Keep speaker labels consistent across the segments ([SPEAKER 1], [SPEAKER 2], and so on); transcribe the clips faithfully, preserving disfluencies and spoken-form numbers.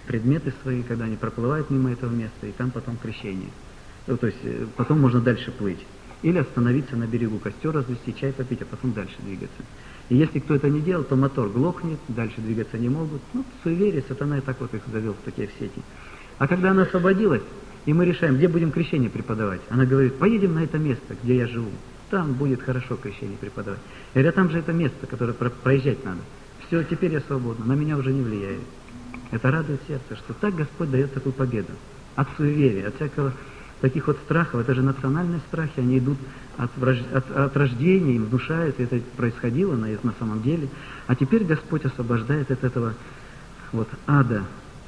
[SPEAKER 1] предметы свои, когда они проплывают мимо этого места, и там потом крещение. Ну, то есть потом можно дальше плыть. Или остановиться на берегу, костер развести, чай попить, а потом дальше двигаться. И если кто это не делал, то мотор глохнет, дальше двигаться не могут. Ну, суеверие, сатана и так вот их завел в такие в сети. А когда она освободилась, и мы решаем, где будем крещение преподавать, она говорит, поедем на это место, где я живу. Там будет хорошо крещение преподавать. Я говорю, а там же это место, которое про- проезжать надо. Все, теперь я свободна, на меня уже не влияет. Это радует сердце, что так Господь дает такую победу. От суеверия, от всякого таких вот страхов. Это же национальные страхи, они идут от, враж... от, от рождения, им внушают, это происходило на, на самом деле. А теперь Господь освобождает от этого вот ада.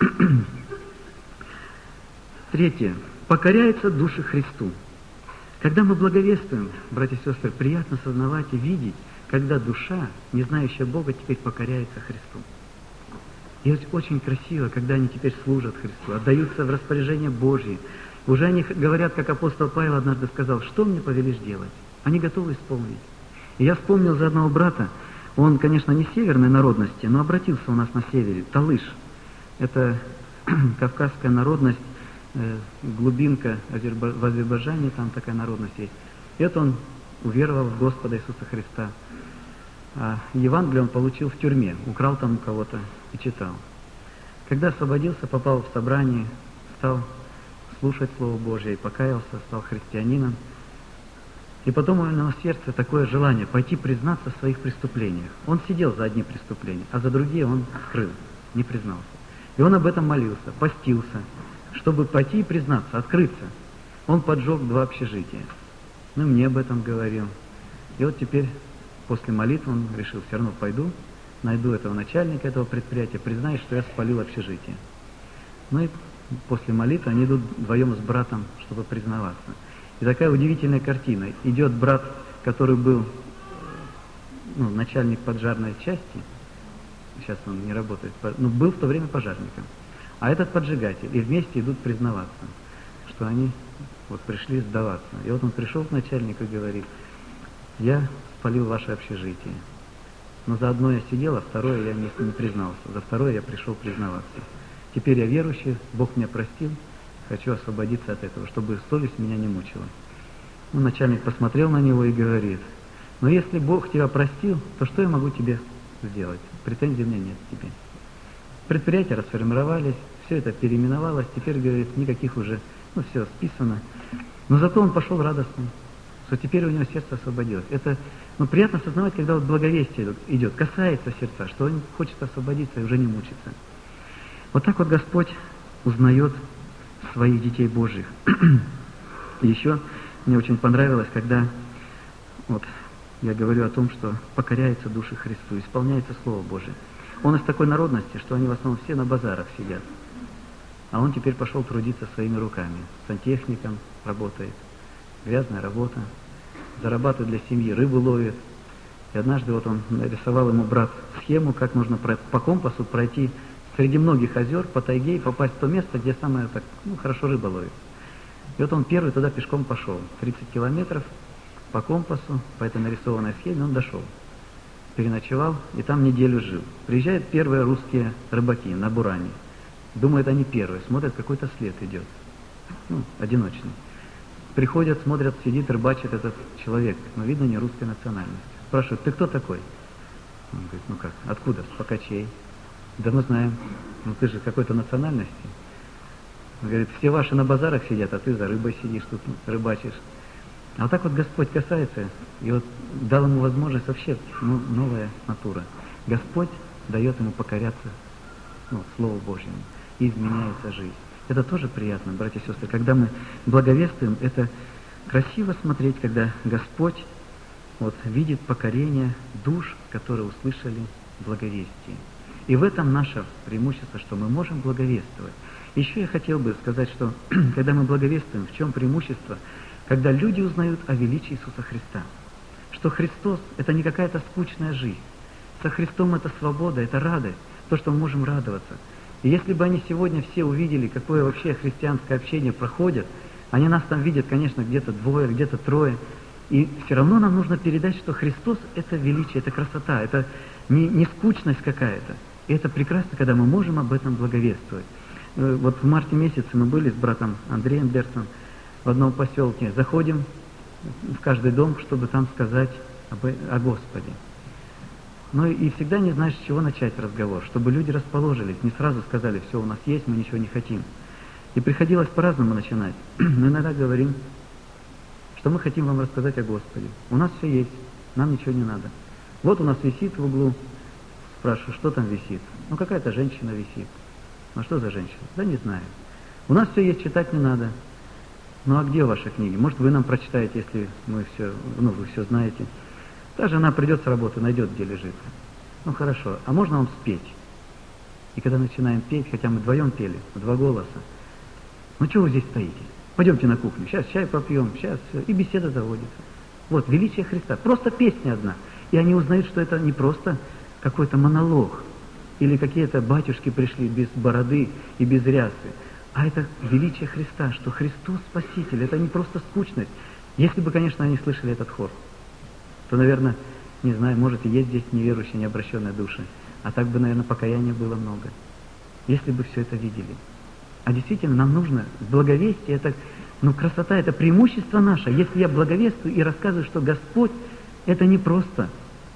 [SPEAKER 1] Третье. Покоряются души Христу. Когда мы благовествуем, братья и сестры, приятно сознавать и видеть, когда душа, не знающая Бога, теперь покоряется Христу. И очень красиво, когда они теперь служат Христу, отдаются в распоряжение Божье. Уже они говорят, как апостол Павел однажды сказал, что мне повелишь делать? Они готовы исполнить. И я вспомнил за одного брата, он, конечно, не северной народности, но обратился у нас на севере, Талыш. Это кавказская народность, глубинка в Азербайджане, там такая народность есть. И это он уверовал в Господа Иисуса Христа. А Евангелие он получил в тюрьме, украл там у кого-то и читал. Когда освободился, попал в собрание, стал слушать Слово Божье и покаялся, стал христианином. И потом у него на сердце такое желание пойти признаться в своих преступлениях. Он сидел за одни преступления, а за другие он скрыл, не признался. И он об этом молился, постился, чтобы пойти и признаться, открыться. Он поджег два общежития. Ну, мне об этом говорил. И вот теперь, после молитвы, он решил, все равно пойду, найду этого начальника этого предприятия, признаюсь, что я спалил общежитие. Ну и после молитвы они идут вдвоем с братом, чтобы признаваться. И такая удивительная картина. Идет брат, который был ну, начальник поджарной части, сейчас он не работает, но был в то время пожарником. А этот поджигатель, и вместе идут признаваться, что они вот пришли сдаваться. И вот он пришел к начальнику и говорит, я спалил ваше общежитие, но за одно я сидел, а второе я не, не признался, за второе я пришел признаваться. Теперь я верующий, Бог меня простил, хочу освободиться от этого, чтобы совесть меня не мучила. Ну, начальник посмотрел на него и говорит, но если Бог тебя простил, то что я могу тебе сделать? Претензий у меня нет к тебе. Предприятия расформировались, все это переименовалось, теперь, говорит, никаких уже, ну все, списано. Но зато он пошел радостным, что теперь у него сердце освободилось. Это, ну, приятно осознавать, когда вот благовестие идет, касается сердца, что он хочет освободиться и уже не мучиться. Вот так вот Господь узнает своих детей Божьих. И еще мне очень понравилось, когда вот я говорю о том, что покоряются души Христу, исполняется Слово Божие. Он из такой народности, что они в основном все на базарах сидят. А он теперь пошел трудиться своими руками. Сантехником работает. Грязная работа. Зарабатывает для семьи, рыбу ловит. И однажды вот он нарисовал ему брат схему, как нужно по компасу пройти среди многих озер по тайге и попасть в то место, где самое так, ну, хорошо рыба ловит. И вот он первый туда пешком пошел. тридцать километров по компасу, по этой нарисованной схеме он дошел. Переночевал и там неделю жил. Приезжают первые русские рыбаки на Буране. Думают, они первые. Смотрят, какой-то след идет. Ну, одиночный. Приходят, смотрят, сидит, рыбачит этот человек. Но видно, не русской национальности. Спрашивают, ты кто такой? Он говорит, ну как, откуда? С Покачей. Да мы знаем. Ну ты же какой-то национальности. Он говорит, все ваши на базарах сидят, а ты за рыбой сидишь, тут рыбачишь. А вот так вот Господь касается, и вот дал ему возможность вообще, ну, новая натура. Господь дает ему покоряться, ну, Слову Божьему, и изменяется жизнь. Это тоже приятно, братья и сестры. Когда мы благовествуем, это красиво смотреть, когда Господь вот, видит покорение душ, которые услышали благовестие. И в этом наше преимущество, что мы можем благовествовать. Еще я хотел бы сказать, что когда мы благовествуем, в чем преимущество? Когда люди узнают о величии Иисуса Христа, что Христос – это не какая-то скучная жизнь. Со Христом это свобода, это радость, то, что мы можем радоваться. И если бы они сегодня все увидели, какое вообще христианское общение проходит, они нас там видят, конечно, где-то двое, где-то трое, и все равно нам нужно передать, что Христос – это величие, это красота, это не, не скучность какая-то. И это прекрасно, когда мы можем об этом благовествовать. Вот в марте месяце мы были с братом Андреем Берцем в одном поселке. Заходим в каждый дом, чтобы там сказать об, о Господе. Ну и всегда не знаешь, с чего начать разговор, чтобы люди расположились, не сразу сказали: все, у нас есть, мы ничего не хотим. И приходилось по-разному начинать. Мы иногда говорим, что мы хотим вам рассказать о Господе. У нас все есть, нам ничего не надо. Вот у нас висит в углу, спрашиваю, что там висит? Ну, какая-то женщина висит. Ну, а что за женщина? Да не знаю. У нас все есть, читать не надо. Ну, а где ваши книги? Может, вы нам прочитаете, если мы все, ну, вы все знаете. Та жена придет с работы, найдет, где лежит. Ну, хорошо. А можно вам спеть? И когда начинаем петь, хотя мы вдвоем пели, в два голоса, ну, чего вы здесь стоите? Пойдемте на кухню, сейчас чай попьем, сейчас все. И беседа заводится. Вот, величие Христа. Просто песня одна. И они узнают, что это не просто какой-то монолог, или какие-то батюшки пришли без бороды и без рясы, а это величие Христа, что Христос Спаситель, это не просто скучность. Если бы, конечно, они слышали этот хор, то, наверное, не знаю, может, и есть здесь неверующие, необращенные души, а так бы, наверное, покаяния было много, если бы все это видели. А действительно, нам нужно благовестие, это, ну, красота, это преимущество наше. Если я благовествую и рассказываю, что Господь, это не просто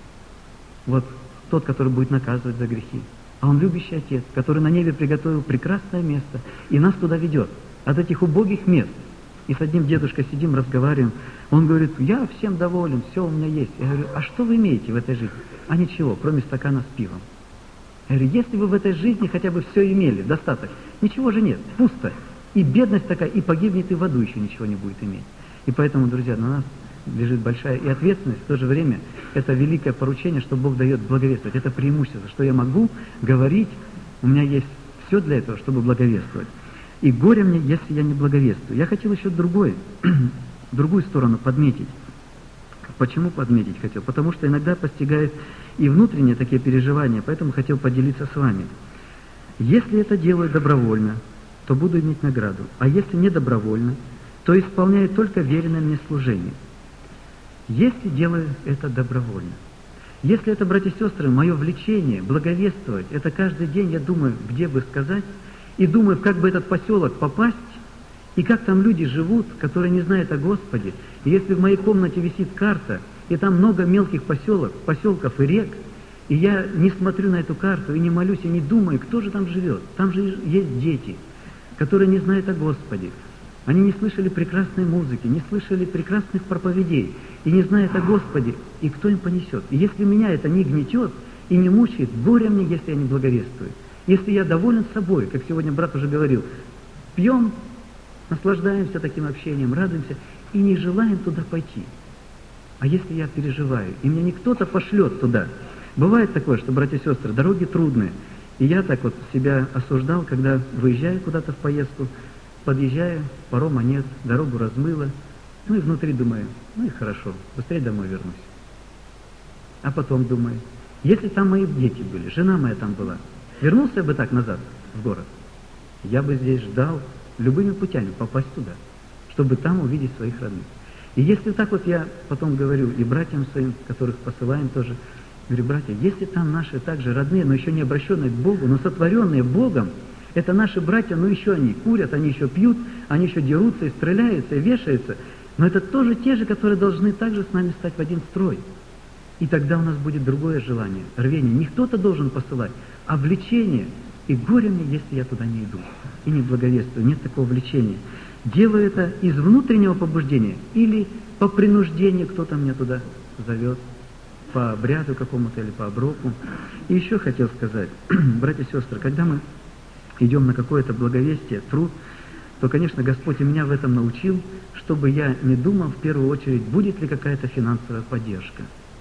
[SPEAKER 1] вот тот, который будет наказывать за грехи, а Он любящий Отец, который на небе приготовил прекрасное место и нас туда ведет, от этих убогих мест. И с одним дедушкой сидим, разговариваем, он говорит: я всем доволен, все у меня есть. Я говорю: а что вы имеете в этой жизни? А ничего, кроме стакана с пивом. Я говорю: если вы в этой жизни хотя бы все имели, достаток, ничего же нет, пусто. И бедность такая, и погибнет, и в аду еще ничего не будет иметь. И поэтому, друзья, на нас лежит большая и ответственность, в то же время это великое поручение, что Бог дает благовествовать. Это преимущество, что я могу говорить, у меня есть все для этого, чтобы благовествовать. И горе мне, если я не благовествую. Я хотел еще другой, другую сторону подметить. Почему подметить хотел? Потому что иногда постигает и внутренние такие переживания, поэтому хотел поделиться с вами. Если это делаю добровольно, то буду иметь награду. А если не добровольно, то исполняю только веренное мне служение. Если делаю это добровольно. Если это, братья и сестры, мое влечение, благовествовать, это каждый день я думаю, где бы сказать, и думаю, как бы этот поселок попасть, и как там люди живут, которые не знают о Господе. И если в моей комнате висит карта, и там много мелких поселок, поселков и рек, и я не смотрю на эту карту, и не молюсь, и не думаю, кто же там живет. Там же есть дети, которые не знают о Господе. Они не слышали прекрасной музыки, не слышали прекрасных проповедей, и не знают о Господе, и кто им понесет. И если меня это не гнетет и не мучает, горе мне, если я не благовествую. Если я доволен собой, как сегодня брат уже говорил, пьем, наслаждаемся таким общением, радуемся, и не желаем туда пойти. А если я переживаю, и меня не кто-то пошлет туда. Бывает такое, что, братья и сестры, дороги трудные. И я так вот себя осуждал, когда выезжаю куда-то в поездку, подъезжаю, парома нет, дорогу размыло. Ну и внутри думаю, ну и хорошо, быстрее домой вернусь. А потом думаю, если там мои дети были, жена моя там была, вернулся я бы так назад, в город, я бы здесь ждал любыми путями попасть туда, чтобы там увидеть своих родных. И если так вот я потом говорю и братьям своим, которых посылаем тоже, говорю: братья, если там наши также родные, но еще не обращенные к Богу, но сотворенные Богом, это наши братья, но еще они курят, они еще пьют, они еще дерутся и стреляются, и вешаются, но это тоже те же, которые должны также с нами стать в один строй. И тогда у нас будет другое желание, рвение. Не кто-то должен посылать, а влечение. И горе мне, если я туда не иду и не благовествую. Нет такого влечения. Делаю это из внутреннего побуждения или по принуждению кто-то меня туда зовет, по обряду какому-то или по оброку. И еще хотел сказать, братья и сестры, когда мы идем на какое-то благовестие, труд, то, конечно, Господь и меня в этом научил, чтобы я не думал в первую очередь, будет ли какая-то финансовая поддержка.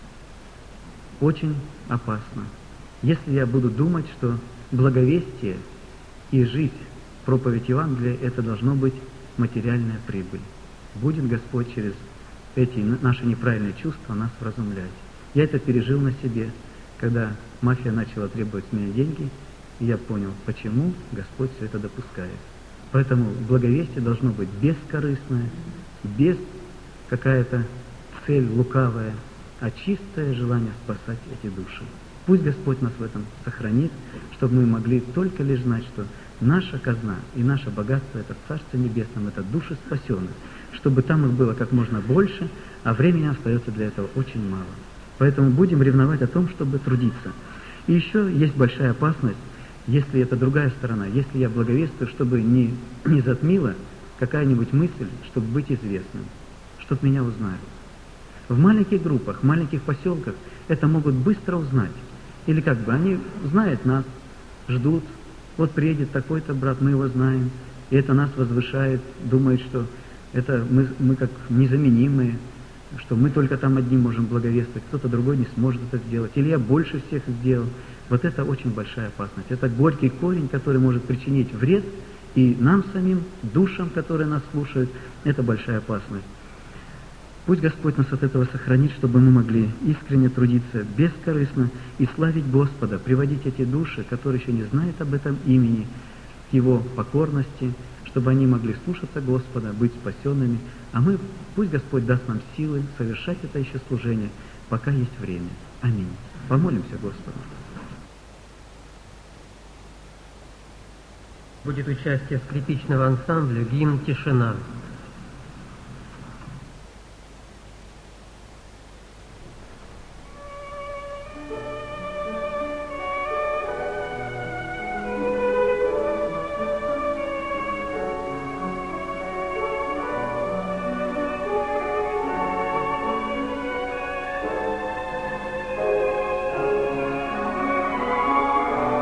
[SPEAKER 1] Очень опасно. Если я буду думать, что благовестие и жизнь, проповедь Евангелия, это должно быть материальная прибыль. Будет Господь через эти наши неправильные чувства нас вразумлять. Я это пережил на себе, когда мафия начала требовать с меня деньги, и я понял, почему Господь все это допускает. Поэтому благовестие должно быть бескорыстное, без какая-то цель лукавая, а чистое желание спасать эти души. Пусть Господь нас в этом сохранит, чтобы мы могли только лишь знать, что наша казна и наше богатство — это в Царстве Небесном, это души спасенных, чтобы там их было как можно больше, а времени остается для этого очень мало. Поэтому будем ревновать о том, чтобы трудиться. И еще есть большая опасность, если это другая сторона, если я благовествую, чтобы не, не затмила какая-нибудь мысль, чтобы быть известным, чтобы меня узнали. В маленьких группах, в маленьких поселках это могут быстро узнать. Или как бы они знают нас, ждут, вот приедет такой-то брат, мы его знаем, и это нас возвышает, думает, что это мы, мы как незаменимые, что мы только там одни можем благовествовать, кто-то другой не сможет это сделать, или я больше всех сделал. Вот это очень большая опасность. Это горький корень, который может причинить вред и нам самим, душам, которые нас слушают, это большая опасность. Пусть Господь нас от этого сохранит, чтобы мы могли искренне трудиться, бескорыстно и славить Господа, приводить эти души, которые еще не знают об этом имени, к Его покорности, чтобы они могли слушаться Господа, быть спасенными, а мы, пусть Господь даст нам силы совершать это еще служение, пока есть время. Аминь. Помолимся Господу.
[SPEAKER 2] Будет участие скрипичного ансамбля гимн «Тишина».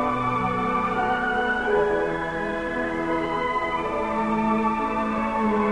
[SPEAKER 3] Thank you.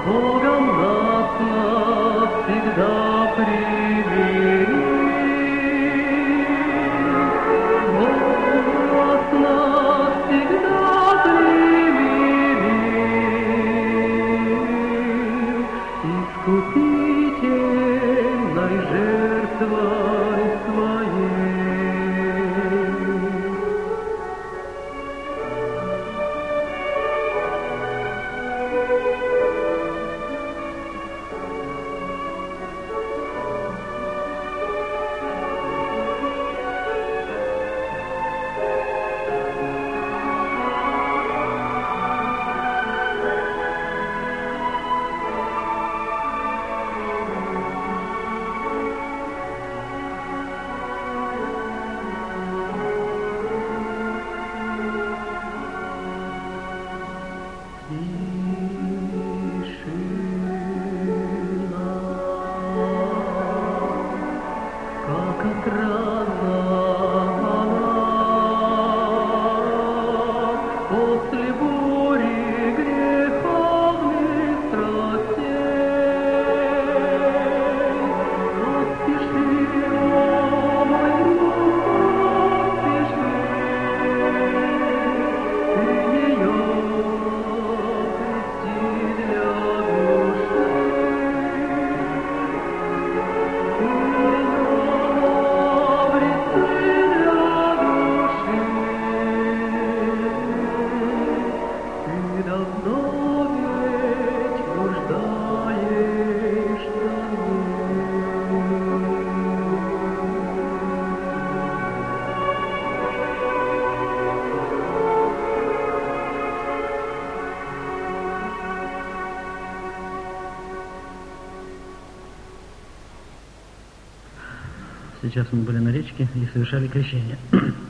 [SPEAKER 3] Сейчас мы были на речке и совершали крещение.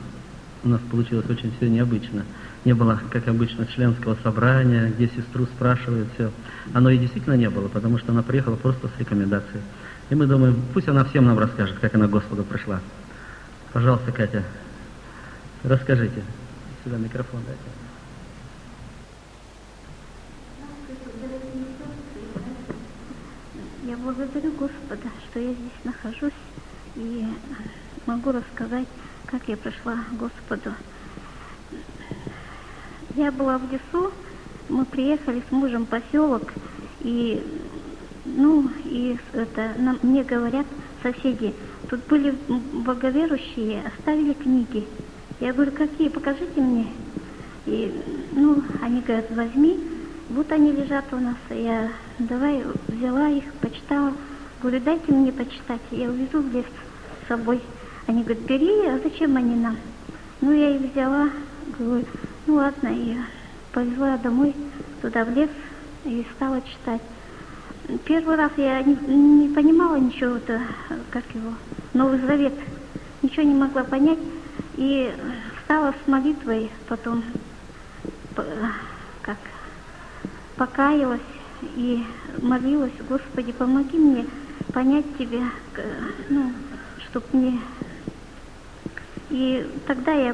[SPEAKER 3] У нас получилось очень все необычно. Не было, как обычно, членского собрания, где сестру спрашивают все. Оно и действительно не было, потому что она приехала просто с рекомендацией. И мы думаем, пусть она всем нам расскажет, как она к Господу пришла. Пожалуйста, Катя, расскажите. Сюда микрофон дайте.
[SPEAKER 4] Я благодарю Господа, что я здесь нахожусь и могу рассказать, как я пришла к Господу. Я была в лесу, мы приехали с мужем в поселок, и, ну, и это, нам, мне говорят соседи, тут были боговерующие, оставили книги. Я говорю, какие, покажите мне. И, ну, они говорят, возьми. Вот они лежат у нас. Я давай взяла их, почитала. Говорю, дайте мне почитать. Я увезу в лес с собой. Они говорят, бери, а зачем они нам? Ну, я их взяла. Говорю, ну ладно, и повезла домой, туда в лес, и стала читать. Первый раз я не, не понимала ничего, это, как его, Новый Завет. Ничего не могла понять. И стала с молитвой, потом как покаялась и молилась, Господи, помоги мне понять Тебя, ну, чтоб мне... И тогда я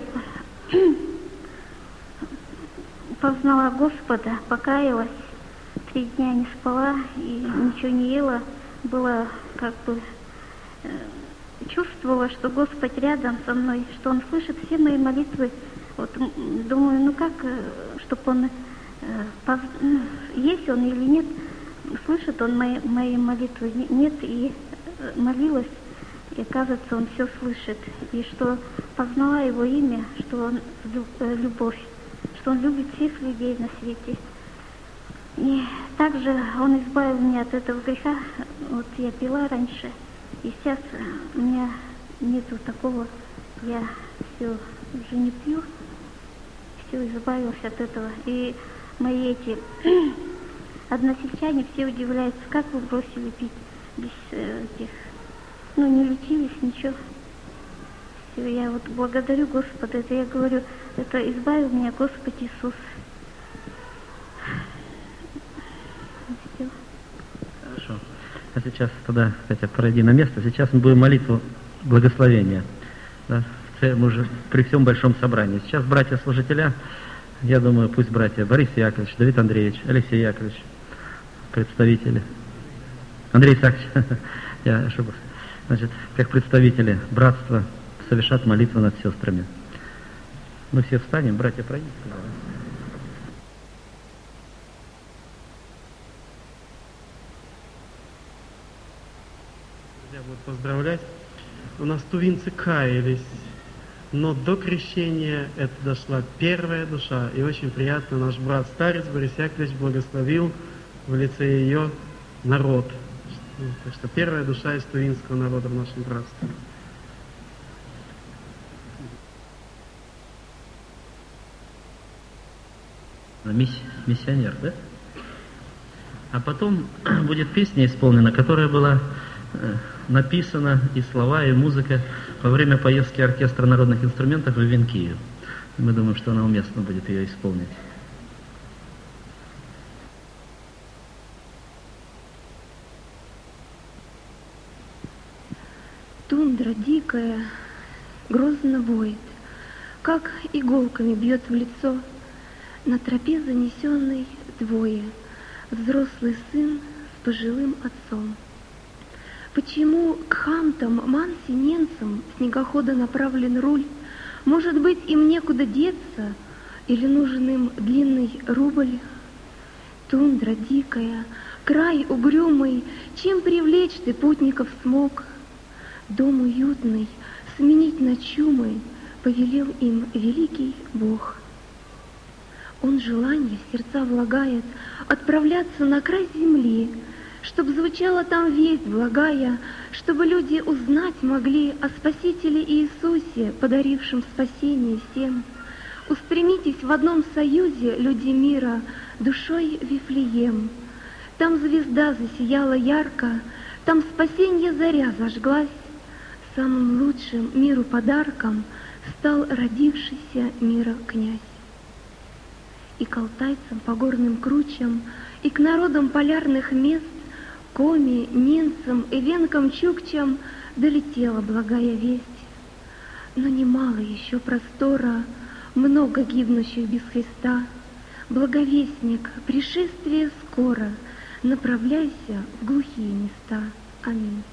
[SPEAKER 4] познала Господа, покаялась, три дня не спала и ничего не ела, было как бы... Чувствовала, что Господь рядом со мной, что Он слышит все мои молитвы. Вот думаю, ну как, чтобы Он, поз... есть Он или нет, слышит Он мои, мои молитвы, нет, и молилась, и оказывается, Он все слышит. И что познала Его имя, что Он любовь, что Он любит всех людей на свете. И также Он избавил меня от этого греха. Вот я пила раньше, и сейчас у меня нету такого, я все уже не пью, все избавилась от этого. И мои эти односельчане все удивляются, как вы бросили пить без этих, ну не лечились, ничего. Все, я вот благодарю Господа, это я говорю, это избавил меня Господь Иисус. Все.
[SPEAKER 3] Хорошо. А сейчас тогда, Катя, пройди на место. Сейчас мы будем молитву благословения. Да, мы уже при всем большом собрании. Сейчас братья-служителя, я думаю, пусть братья Борис Яковлевич, Давид Андреевич, Алексей Яковлевич представители. Андрей Исаакович, я ошибался. Значит, как представители братства совершат молитву над сестрами. Мы все встанем, братья, пройдите.
[SPEAKER 5] Я буду поздравлять. У нас тувинцы каялись, но до крещения это дошла первая душа. И очень приятно, наш брат-старец Борис Яковлевич благословил в лице ее народ. Так что первая душа из тувинского народа в нашем братстве.
[SPEAKER 3] Мисс, миссионер, да? А потом будет песня исполнена, которая была э, написана, и слова, и музыка во время поездки оркестра народных инструментов в Венкию. Мы думаем, что она уместно будет ее исполнить.
[SPEAKER 6] Тундра дикая, грозно воет, как иголками бьет в лицо. На тропе занесенной двое, взрослый сын с пожилым отцом. Почему к хантам, мансиненцам снегохода направлен руль? Может быть, им некуда деться, или нужен им длинный рубль? Тундра дикая, край угрюмый, чем привлечь ты путников смог? Дом уютный, сменить на чумы повелел им великий Бог. Он желание в сердца влагает отправляться на край земли, чтоб звучала там весть благая, чтобы люди узнать могли о Спасителе Иисусе, подарившем спасение всем. Устремитесь в одном союзе, люди мира, душой в Вифлеем. Там звезда засияла ярко, там спасенье заря зажглась. Самым лучшим миру подарком стал родившийся мира князь. И к алтайцам по горным кручам, и к народам полярных мест, коми, ненцам и венкам чукчам долетела благая весть. Но немало еще простора, много гибнущих без Христа. Благовестник, пришествие скоро, направляйся в глухие места. Аминь.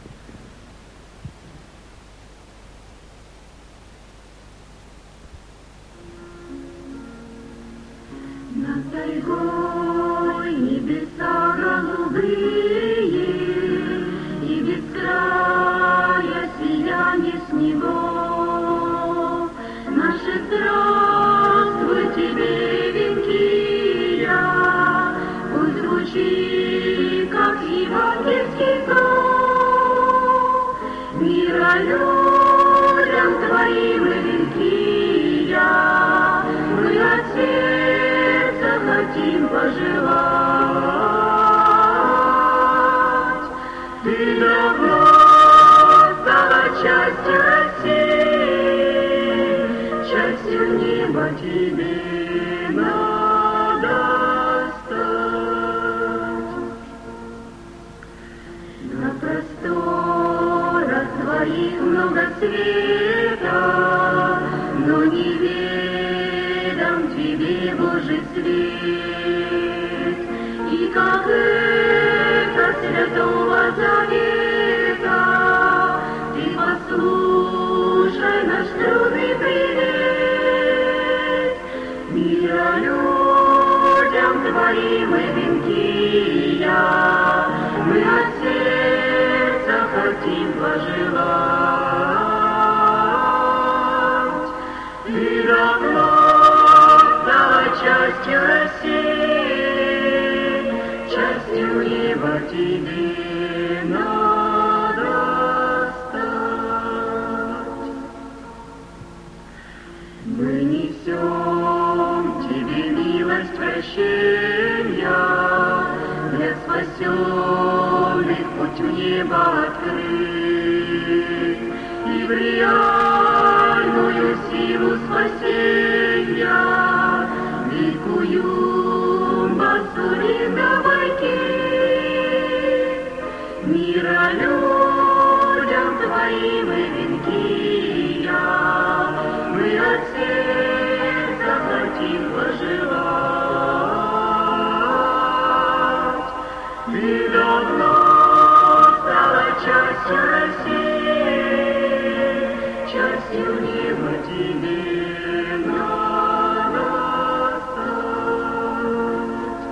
[SPEAKER 7] Над тайгой небеса голубые, и без края сияние снегов. Наше здравствуй тебе, Венкия, пусть звучит, как евангельский зов. Мира людям твоим, Венкия, мы от сердца хотим пожелать. Ты давно стала частью России, частью неба тебе надо стать. На просторах твоих много света, но не ведом тебе Божий свет. И как эхо Святого Завета, ты послушай наш трудный привет. Мира людям твоим и Венкия, мы от сердца хотим пожелать. Ты давно стала частью России, частью неба тебе надо стать. Мы несем тебе милость прощения, для спасенных путь в небо открыть, и в реальную силу спасения ликуем басуринда байки. Мира людям твоим и Венкия, мы от сердца хотим пожелать. Ты давно стала частью России, частью неба тебе надо стать.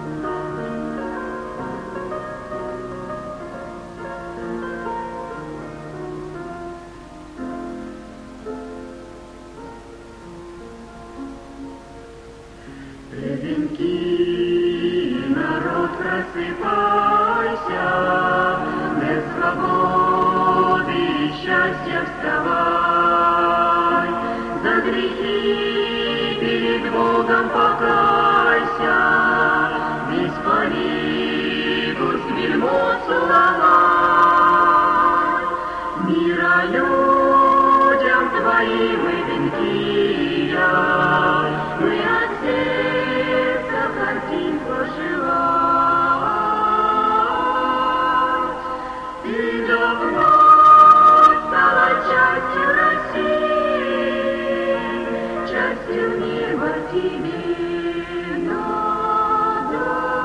[SPEAKER 7] Венки, народ, просыпайся, для свободы и счастья вставай, за грехи перед Богом покайся, весь полигус вельмот целовай, мира людям твоим и венки я, мы от сердца хотим пожелать. Ты давно стала частью России, частью неба тебе надо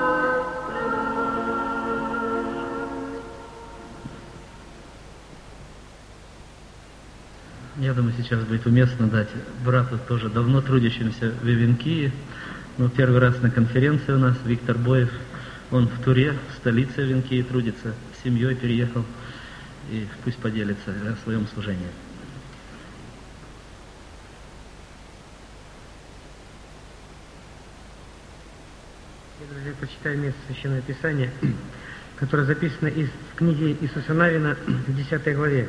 [SPEAKER 7] стать.
[SPEAKER 3] Я думаю, сейчас будет уместно дать брату, тоже давно трудящимся в Венкии, но первый раз на конференции у нас, Виктор Боев, он в Туре, в столице Венкии трудится, с семьей переехал, и пусть поделится о своем служении.
[SPEAKER 8] Я, друзья, прочитаю место Священного Писания, которое записано из книги Иисуса Навина в десятой главе.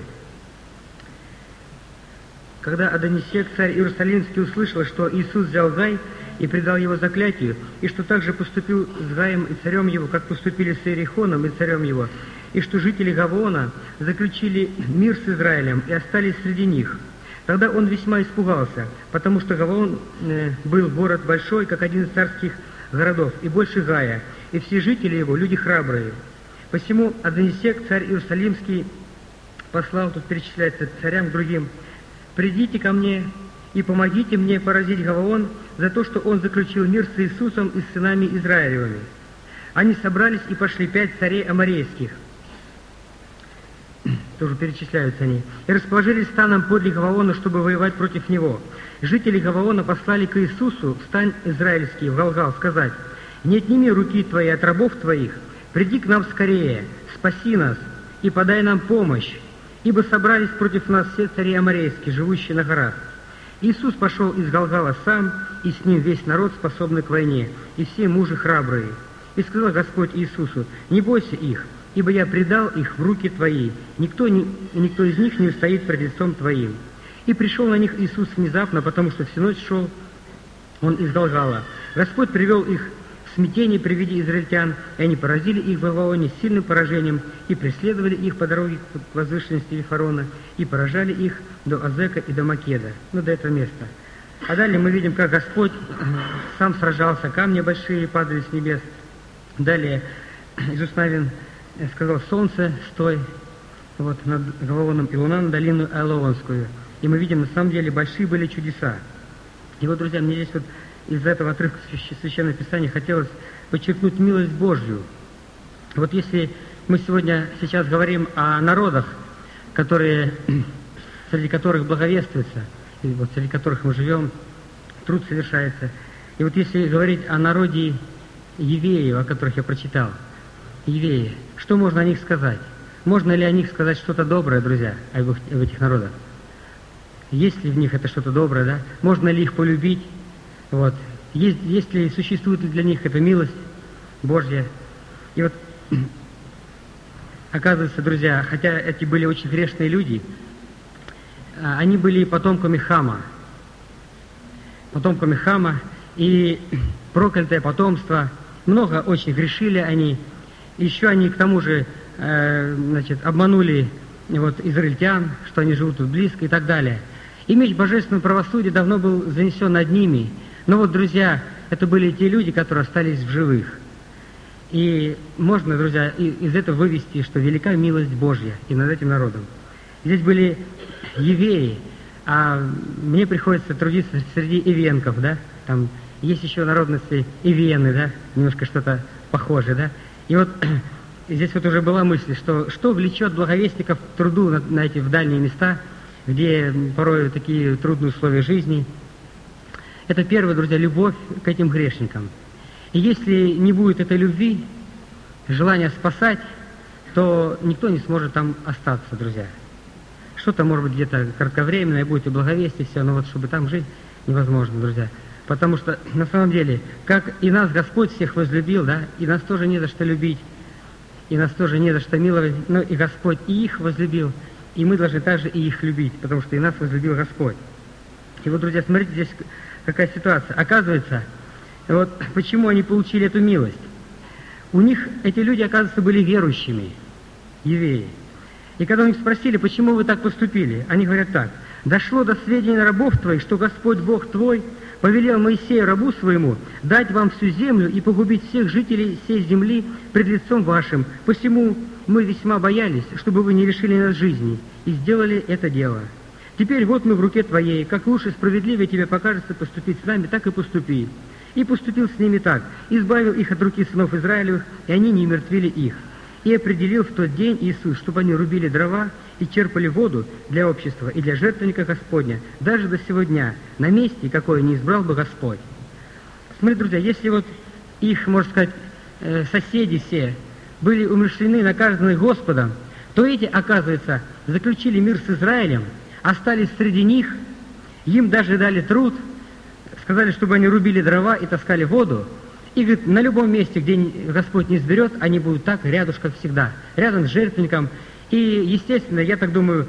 [SPEAKER 8] Когда Адонисек, царь Иерусалимский, услышал, что Иисус взял Гай и предал его заклятию, и что также поступил с Гаем и царем его, как поступили с Иерихоном и царем его, и что жители Гаваона заключили мир с Израилем и остались среди них, тогда он весьма испугался, потому что Гаваон э, был город большой, как один из царских городов, и больше Гая, и все жители его люди храбрые. Посему Адонисек, царь Иерусалимский, послал, тут перечисляется царям другим: «Придите ко мне и помогите мне поразить Гаваон за то, что он заключил мир с Иисусом и с сынами Израилевыми». Они собрались и пошли пять царей аморейских, тоже перечисляются они, и расположились станом подле Гаваона, чтобы воевать против него. Жители Гаваона послали к Иисусу в стан израильский, в Галгал, сказать: «Не отними руки твои от рабов твоих, приди к нам скорее, спаси нас и подай нам помощь, ибо собрались против нас все цари аморейские, живущие на горах». Иисус пошел из Галгала сам, и с ним весь народ, способный к войне, и все мужи храбрые. И сказал Господь Иисусу: «Не бойся их, ибо я предал их в руки твои, никто, не, никто из них не устоит пред лицом твоим». И пришел на них Иисус внезапно, потому что всю ночь шел он из Галгала. Господь привел их в смятение при виде израильтян, и они поразили их в Вавилоне сильным поражением, и преследовали их по дороге к возвышенности Вифарона, и поражали их до Азека и до Македа, ну, до этого места. А далее мы видим, как Господь сам сражался, камни большие падали с небес. Далее Иисус Навин сказал: «Солнце, стой», вот, над Гаваоном, и луна над долину Элеонскую. И мы видим, на самом деле, большие были чудеса. И вот, друзья, мне здесь вот из этого отрывка Священного Писания хотелось подчеркнуть милость Божью. Вот если мы сегодня сейчас говорим о народах, которые, среди которых благовествуется, и вот среди которых мы живем, труд совершается. И вот если говорить о народе евреев, о которых я прочитал, евреи, что можно о них сказать? Можно ли о них сказать что-то доброе, друзья, об, их, об этих народах? Есть ли в них это что-то доброе, да? Можно ли их полюбить? Вот. Есть, есть ли, существует ли для них эта милость Божья? И вот, оказывается, друзья, хотя эти были очень грешные люди, они были потомками Хама. Потомками Хама, и проклятое потомство, много очень грешили они. Еще они, к тому же, э, значит, обманули вот, израильтян, что они живут тут близко и так далее. И меч божественного правосудия давно был занесен над ними. Но вот, друзья, это были те люди, которые остались в живых. И можно, друзья, из этого вывести, что велика милость Божья и над этим народом. Здесь были евреи, а мне приходится трудиться среди ивенков, да, там есть еще народности ивены, да, немножко что-то похожее, да. И вот здесь вот уже была мысль, что что влечет благовестников к труду на, на эти в дальние места, где порой такие трудные условия жизни. Это первое, друзья, любовь к этим грешникам. И если не будет этой любви, желания спасать, то никто не сможет там остаться, друзья. Что-то, может быть, где-то кратковременное будет и благовестие, все, но вот чтобы там жить, невозможно, друзья. Потому что, на самом деле, как и нас Господь всех возлюбил, да, и нас тоже не за что любить, и нас тоже не за что миловать, но и Господь и их возлюбил, и мы должны также и их любить, потому что и нас возлюбил Господь. И вот, друзья, смотрите, здесь какая ситуация. Оказывается, вот почему они получили эту милость. У них эти люди, оказывается, были верующими, евреи. И когда у них спросили, почему вы так поступили, они говорят так: «Дошло до сведения рабов твоих, что Господь Бог твой повелел Моисею, рабу своему, дать вам всю землю и погубить всех жителей сей земли пред лицом вашим. Посему мы весьма боялись, чтобы вы не лишили нас жизни, и сделали это дело. Теперь вот мы в руке твоей, как лучше справедливее тебе покажется поступить с нами, так и поступи». И поступил с ними так: избавил их от руки сынов Израилевых, и они не умертвили их. И определил в тот день Иисус, чтобы они рубили дрова и черпали воду для общества и для жертвенника Господня, даже до сего дня, на месте, какое не избрал бы Господь. Смотрите, друзья, если вот их, можно сказать, соседи все были умерщвлены, наказаны Господом, то эти, оказывается, заключили мир с Израилем, остались среди них, им даже дали труд, сказали, чтобы они рубили дрова и таскали воду. И, говорит, на любом месте, где Господь не изберет, они будут так рядышком всегда, рядом с жертвенником. И, естественно, я так думаю,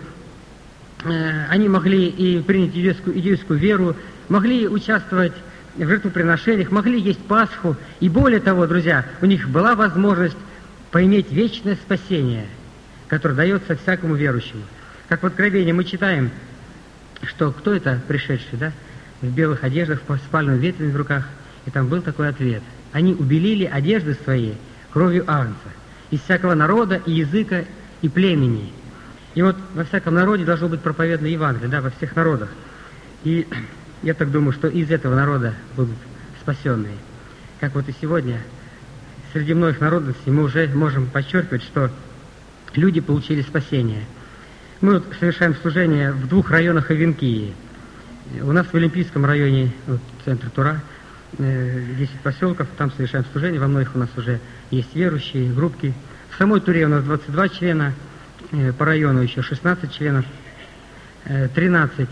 [SPEAKER 8] они могли и принять иудейскую, иудейскую веру, могли участвовать в жертвоприношениях, могли есть Пасху. И более того, друзья, у них была возможность поиметь вечное спасение, которое дается всякому верующему. Как в Откровении мы читаем, что кто это пришедший, да, в белых одеждах, с пальмовыми ветвями в руках. И там был такой ответ: они убелили одежды свои кровью агнца, из всякого народа, и языка, и племени. И вот во всяком народе должно быть проповедано Евангелие, да, во всех народах. И я так думаю, что из этого народа будут спасенные. Как вот и сегодня среди многих народностей мы уже можем подчеркивать, что люди получили спасение. Мы вот совершаем служение в двух районах Авинкии. У нас в Олимпийском районе, вот, центр Тура, десять поселков, там совершаем служение, во многих у нас уже есть верующие, группки. В самой Туре у нас двадцать два члена, по району еще шестнадцать членов, тринадцать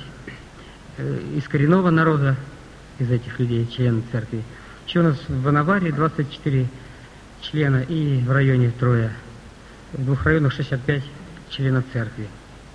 [SPEAKER 8] из коренного народа, из этих людей, членов церкви. Еще у нас в Анаваре двадцать четыре члена и в районе Троя, в двух районах шестьдесят пять членов церкви.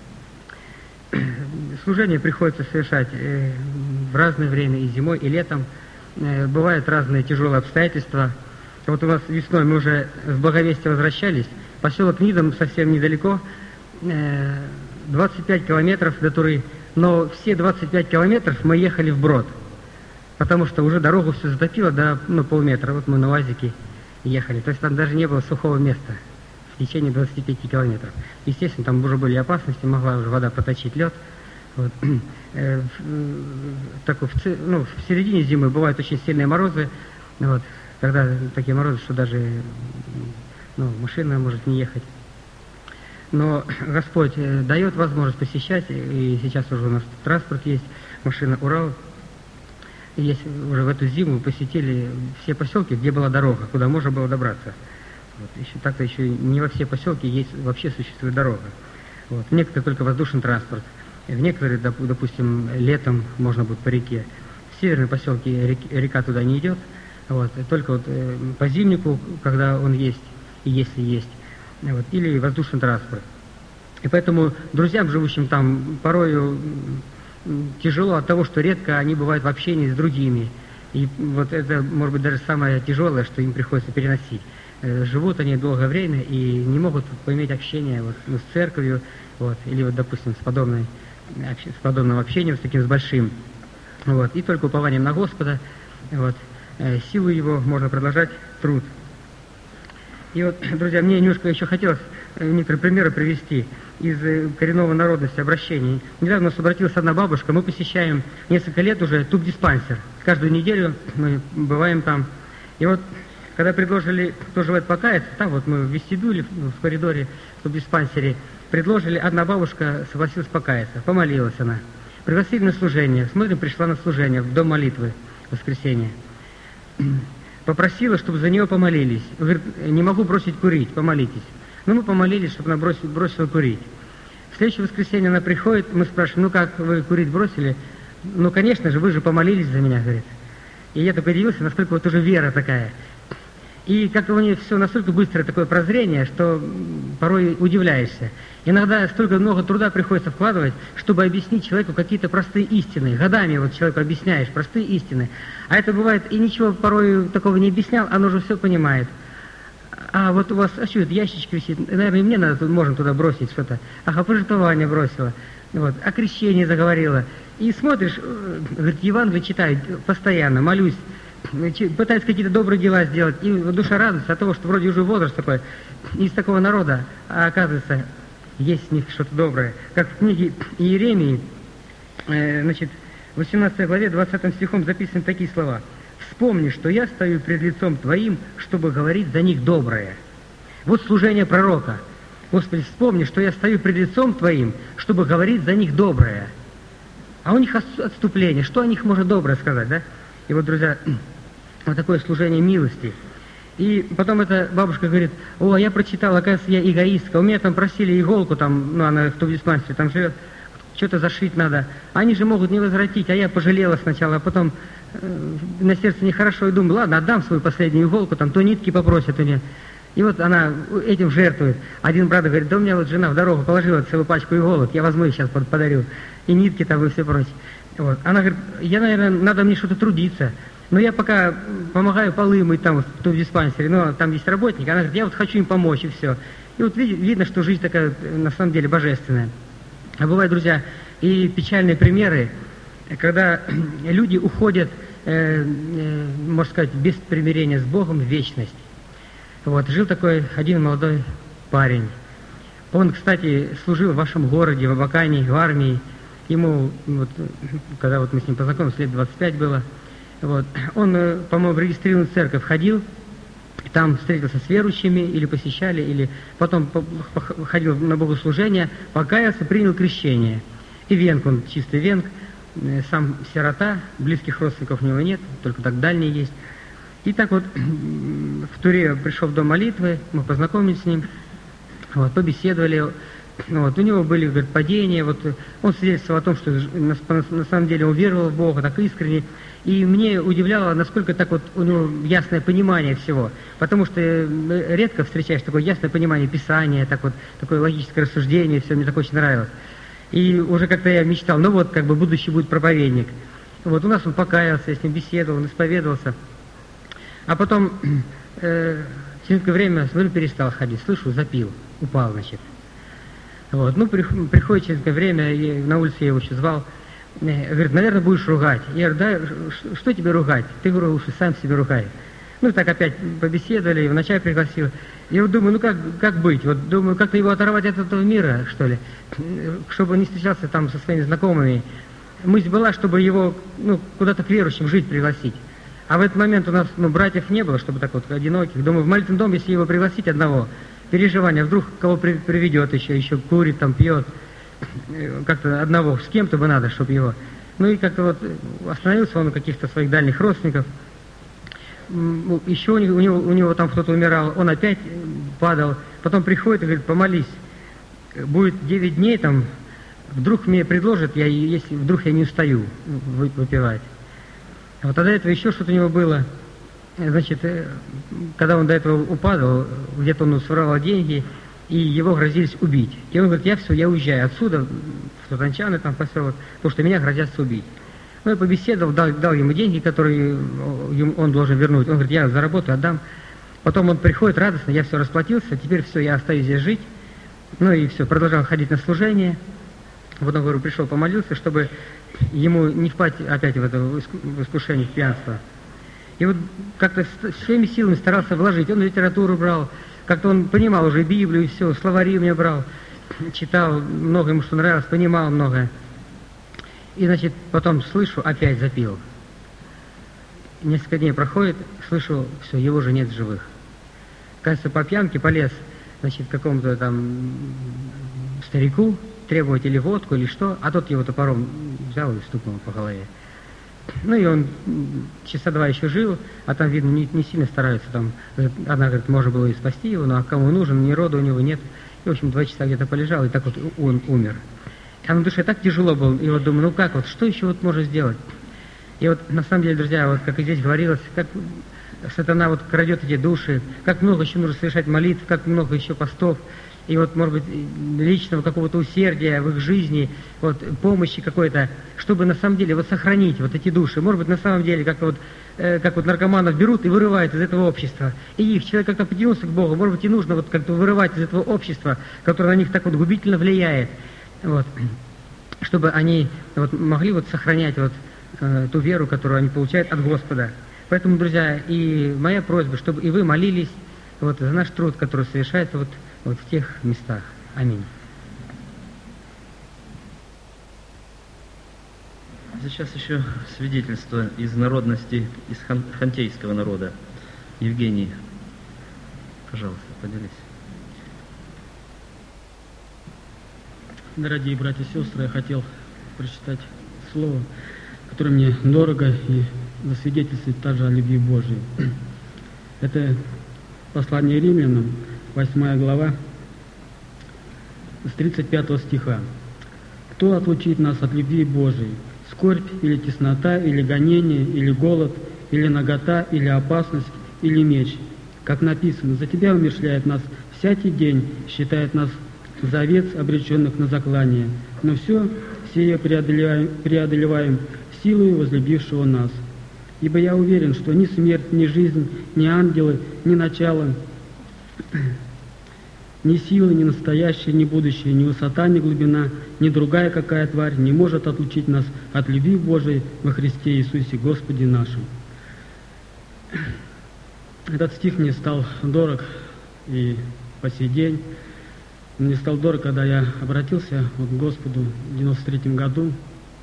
[SPEAKER 8] Служение приходится совершать в разное время, и зимой, и летом. Бывают разные тяжелые обстоятельства. Вот у нас весной мы уже с Благовестия возвращались. Поселок Нидом совсем недалеко, двадцать пять километров до Туры. Но все двадцать пять километров мы ехали вброд, потому что уже дорогу все затопило до ну, полметра. Вот мы на УАЗике ехали. То есть там даже не было сухого места в течение двадцати пяти километров. Естественно, там уже были опасности, могла уже вода проточить лед. Вот. Э, так, в, ну, в середине зимы бывают очень сильные морозы, вот, когда такие морозы, что даже ну, машина может не ехать. Но Господь дает возможность посещать, и сейчас уже у нас транспорт есть, машина Урал. И если уже в эту зиму посетили все поселки, где была дорога, куда можно было добраться. Вот. Еще так-то еще не во все поселки есть, вообще существует дорога. Вот. Некоторые только воздушный транспорт. В некоторые, допустим, летом можно будет по реке. В северные поселки река туда не идет. Вот. Только вот по зимнику, когда он есть, и если есть, вот. Или воздушный транспорт. И поэтому друзьям, живущим там, порою тяжело от того, что редко они бывают в общении с другими. И вот это, может быть, даже самое тяжелое, что им приходится переносить. Живут они долгое время и не могут поиметь общение вот, ну, с церковью, вот, или, вот, допустим, с, подобной, с подобным общением, с таким, с большим. Вот, и только упованием на Господа, вот, силу Его можно продолжать труд. И вот, друзья, мне немножко еще хотелось некоторые примеры привести из коренного народности обращений. Недавно у нас обратилась одна бабушка, мы посещаем несколько лет уже тубдиспансер. Каждую неделю мы бываем там. И вот когда предложили, кто желает покаяться, там вот мы в вестибюле, в коридоре, в диспансере, предложили, одна бабушка согласилась покаяться, помолилась она. Пригласили на служение, смотрим, пришла на служение, в дом молитвы, в воскресенье. Попросила, чтобы за нее помолились. Говорит, не могу бросить курить, помолитесь. Ну, мы помолились, чтобы она бросила, бросила курить. В следующее воскресенье она приходит, мы спрашиваем, ну как, вы курить бросили? Ну, конечно же, вы же помолились за меня, говорит. И я так удивился, насколько вот уже вера такая. И как-то у нее все настолько быстрое такое прозрение, что порой удивляешься. Иногда столько много труда приходится вкладывать, чтобы объяснить человеку какие-то простые истины. Годами вот человеку объясняешь простые истины. А это бывает, и ничего порой такого не объяснял, оно уже все понимает. А вот у вас, а что это, ящички висит? Наверное, и мне надо, можем туда бросить что-то. Ага, пожертвование бросила. Вот, о крещении заговорила. И смотришь, говорит, Евангелие читаю постоянно, молюсь. Пытаюсь какие-то добрые дела сделать, и душа радуется от того, что вроде уже возраст такой, из такого народа, а оказывается, есть в них что-то доброе. Как в книге Иеремии, э, значит, в восемнадцатой главе, двадцатым стихом записаны такие слова. «Вспомни, что я стою пред лицом Твоим, чтобы говорить за них доброе». Вот служение пророка. Господи, вспомни, что я стою пред лицом Твоим, чтобы говорить за них доброе. А у них отступление, что о них можно доброе сказать, да? И вот, друзья, вот такое служение милости. И потом эта бабушка говорит, о, я прочитала, оказывается, я эгоистка, у меня там просили иголку, там, ну, она в диспансере там живет, что-то зашить надо. Они же могут не возвратить, а я пожалела сначала, а потом э, на сердце нехорошо, и думаю, ладно, отдам свою последнюю иголку, там, то нитки попросят у нее. И вот она этим жертвует. Один брат говорит, да у меня вот жена в дорогу положила целую пачку иголок, я возьму и сейчас подарю. И нитки там, и все прочее. Вот. Она говорит, я, наверное, надо мне что-то трудиться. Но я пока помогаю полы мыть там в том диспансере, но там есть работник. Она говорит, я вот хочу им помочь, и все. И вот види, видно, что жизнь такая, на самом деле, божественная. А бывают, друзья, и печальные примеры, когда люди уходят, э, э, можно сказать, без примирения с Богом в вечность. Вот. Жил такой один молодой парень. Он, кстати, служил в вашем городе, в Абакане, в армии. Ему, вот, когда вот мы с ним познакомились, лет двадцать пять было, вот, он, по-моему, в регистрированную церковь ходил, там встретился с верующими, или посещали, или потом ходил на богослужение, покаялся, принял крещение. И венк, он чистый венк, сам сирота, близких родственников у него нет, только так дальние есть. И так вот в Туре пришел в дом молитвы, мы познакомились с ним, вот, побеседовали. Вот, у него были, говорит, падения, вот, он свидетельствовал о том, что на, на самом деле он веровал в Бога, так искренне. И мне удивляло, насколько так вот у него ясное понимание всего. Потому что редко встречаешь такое ясное понимание Писания, так вот, такое логическое рассуждение, все мне так очень нравилось. И уже как-то я мечтал, ну вот, как бы будущий будет проповедник. Вот у нас он покаялся, я с ним беседовал, он исповедовался. А потом, э, через некоторое время, смотрю, перестал ходить, слышу, запил, упал, значит. Вот. Ну, приходит через какое-то время, и на улице я его еще звал, говорит, наверное, будешь ругать. Я говорю, да, что тебе ругать? Ты, говорю, лучше сам себе ругай. Ну, так опять побеседовали, его на чай пригласил. Я вот думаю, ну, как, как быть? Вот думаю, как-то его оторвать от этого мира, что ли, чтобы он не встречался там со своими знакомыми. Мысль была, чтобы его, ну, куда-то к верующим жить пригласить. А в этот момент у нас, ну, братьев не было, чтобы так вот одиноких. Думаю, в молитвенном доме, если его пригласить одного, переживания, вдруг кого при, приведет еще, еще курит, там, пьет, как-то одного, с кем-то бы надо, чтобы его. Ну и как-то вот остановился он у каких-то своих дальних родственников. Еще у него, у него, у него там кто-то умирал, он опять падал. Потом приходит и говорит, помолись, будет девять дней, там, вдруг мне предложат, я, если вдруг я не устаю выпивать. Вот тогда этого еще что-то у него было. Значит, когда он до этого упадал, где-то он своровал деньги, и его грозились убить. И он говорит, я все, я уезжаю отсюда, в Сутанчаны, там поселок, потому что меня грозятся убить. Ну, я побеседовал, дал, дал ему деньги, которые он должен вернуть. Он говорит, я заработаю, отдам. Потом он приходит радостно, я все расплатился, теперь все, я остаюсь здесь жить. Ну и все, продолжал ходить на служение. Вот он, говорю, пришел, помолился, чтобы ему не впасть опять в это в искушение, в пьянство. И вот как-то всеми силами старался вложить. Он литературу брал, как-то он понимал уже Библию и все, словари у меня брал, читал, много ему что нравилось, понимал многое. И, значит, потом слышу, опять запил. несколько дней проходит, слышу, все, его же нет в живых. Кажется, по пьянке полез, значит, к какому-то там старику требовать или водку, или что, а тот его топором взял и стукнул по голове. Ну и он часа два еще жил, а там, видно, не, не сильно стараются. Там, она говорит, можно было и спасти его, но а кому нужен, ни рода у него нет. И, в общем, два часа где-то полежал, и так вот он умер. А на душе так тяжело было, и вот думаю, ну как, вот что еще вот можно сделать? И вот, на самом деле, друзья, вот как и здесь говорилось, как сатана вот крадет эти души, как много еще нужно совершать молитв, как много еще постов, и вот, может быть, личного какого-то усердия в их жизни, вот, помощи какой-то, чтобы на самом деле вот сохранить вот эти души. Может быть, на самом деле, как вот, э, как вот наркоманов берут и вырывают из этого общества. И их человек как-то потянулся к Богу, может быть, и нужно вот как-то вырывать из этого общества, которое на них так вот губительно влияет, вот, чтобы они вот могли вот сохранять вот э, ту веру, которую они получают от Господа. Поэтому, друзья, и моя просьба, чтобы и вы молились вот за наш труд, который совершается вот вот в тех местах. Аминь.
[SPEAKER 3] Сейчас еще свидетельство из народности, из хан, хантейского народа. Евгений, пожалуйста, поделись.
[SPEAKER 9] Дорогие братья и сестры, я хотел прочитать слово, которое мне дорого, и засвидетельствовать также о любви Божией. Это послание римлянам, восьмая глава, с тридцать пятого стиха. «Кто отлучит нас от любви Божией? Скорбь или теснота, или гонение, или голод, или нагота, или опасность, или меч? Как написано, за Тебя умерщвляет нас всякий день, считает нас за овец, обреченных на заклание. Но все сие преодолеваем, преодолеваем силою возлюбившего нас. Ибо я уверен, что ни смерть, ни жизнь, ни ангелы, ни начало, ни силы, ни настоящее, ни будущее, ни высота, ни глубина, ни другая какая тварь не может отлучить нас от любви Божией во Христе Иисусе Господе нашим». Этот стих мне стал дорог и по сей день. Мне стал дорог, когда я обратился вот к Господу в девяносто третьем году,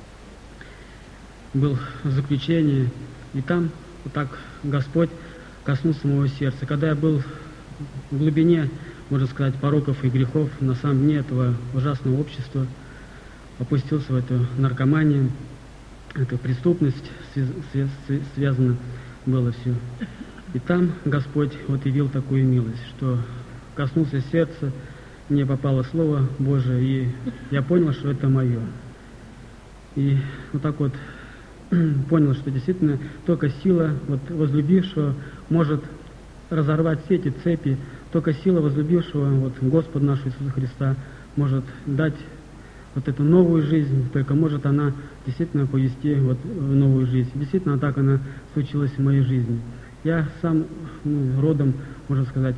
[SPEAKER 9] был в заключении, и там вот так Господь коснулся моего сердца. Когда я был в глубине, можно сказать, пороков и грехов, на самом дне этого ужасного общества, опустился в эту наркоманию, эту преступность, связано было все. И там Господь вот явил такую милость, что коснулся сердца, мне попало Слово Божие, и я понял, что это мое. И вот так вот понял, что действительно только сила вот возлюбившего может разорвать все эти цепи, только сила возлюбившего вот Господа нашего Иисуса Христа может дать вот эту новую жизнь, только может она действительно повести вот в новую жизнь. Действительно, так она случилась в моей жизни. Я сам ну, родом, можно сказать,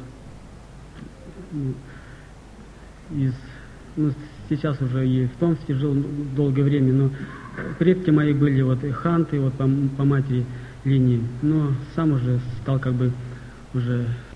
[SPEAKER 9] из, ну, сейчас уже и в Томске жил долгое время, но предки мои были вот и ханты, вот по, по матери линии, но сам уже стал как бы уже